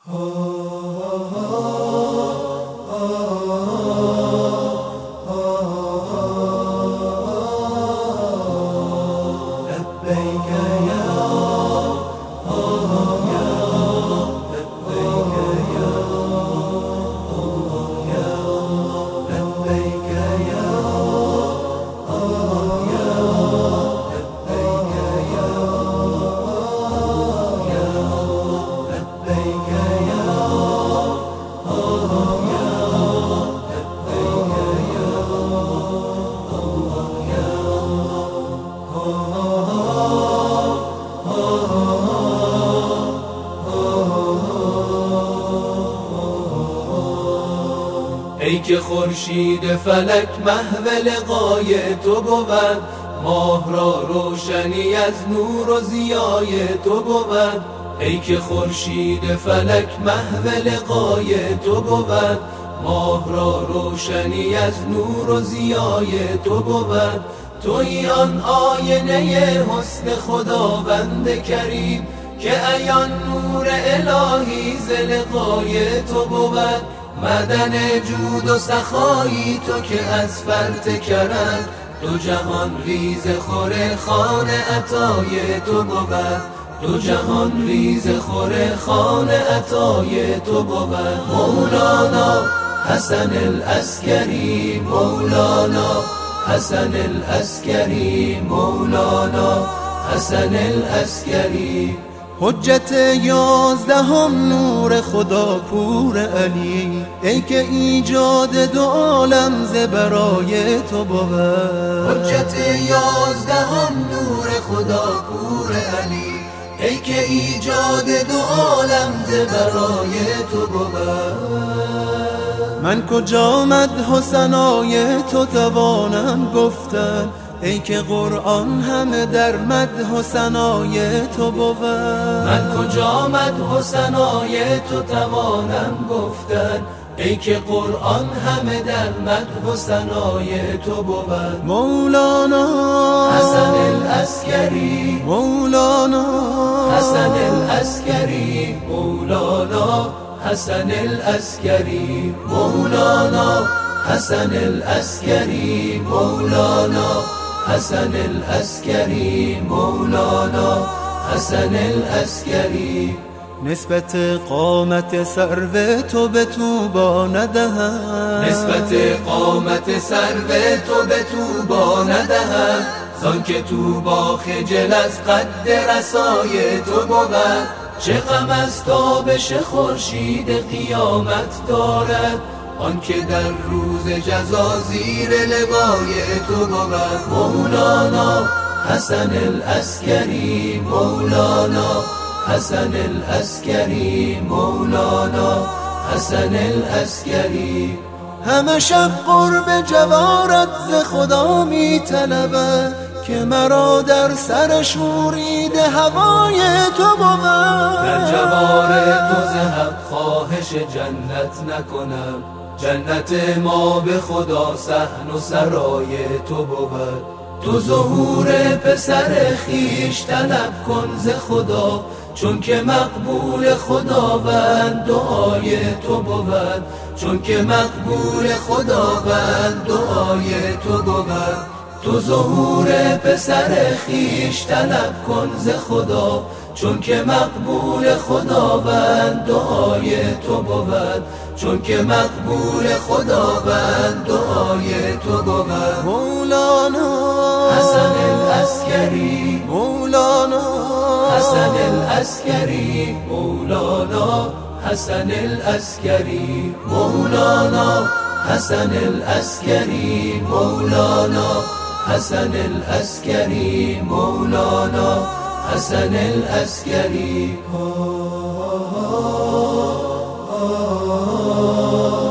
ای که خورشید فلک محو لقای تو بود، ماه را روشنی از نور و ضیای تو بود. ای که خورشید فلک محو لقای تو بود، ماه را روشنی از نور و ضیای تو بود. تویی آن آینه حسن خداوند کریم که عیان نور الهی ز لقای تو بود. معدن جود و سخایی تو که از فرط کرم، دو جهان ریز خور خوان عطای تو بود. دو جهان ریز خور خوان عطای تو بود. مولانا حسن العسکری، مولانا حسن العسکری، مولانا حسن العسکری. حجت 11 نور خدا پور علی، ای که ایجاد دو عالم ز برای تو بود. حجت 11 نور خدا پور علی، ای که ایجاد دو عالم ز برای تو بود. من کجا مدح و ثنای تو توانم گفتن، ای که قرآن همه در مدح و ثنای تو بود. من کجا مدح و ثنای تو توانم گفتن، ای که قرآن همه در مدح و ثنای تو بود. مولانا حسن العسکری، مولانا حسن العسکری، مولانا حسن العسکری، مولانا حسن العسکری، مولانا حسن العسکری، مولانا حسن العسکری. نسبت قامت سرو تو به طوبا ندهم، نسبت قامت سرو تو به طوبا ندهم، زان که طوبا خجل از قد رسای تو بود. چه غم از تابش خورشید قیامت دارد، آن که در روز جزا زیر لوای تو بود. مولانا حسن العسکری، مولانا حسن العسکری، مولانا حسن العسکری. همه شب قرب جوارت ز خدا می طلبد، که مرا در سر شورید هوای تو بود. در جوار تو ز حق خواهش جنت نکنم، جنت ما به خدا صحن و سرای تو بود. تو ظهور پسر خویش طلب کن ز خدا، چون که مقبول خداوند دعای تو بود. چون که مقبول خداوند دعای تو بود. تو ظهور پسر خویش طلب کن ز خدا، چون که مقبول خداوند دعای تو بود. چون که مقبول خداوند دعای تو بود. مولانا حسن العسکری، مولانا حسن العسکری، مولانا حسن العسکری، مولانا حسن العسکری، مولانا حسن العسکری، مولانا حسن العسکری.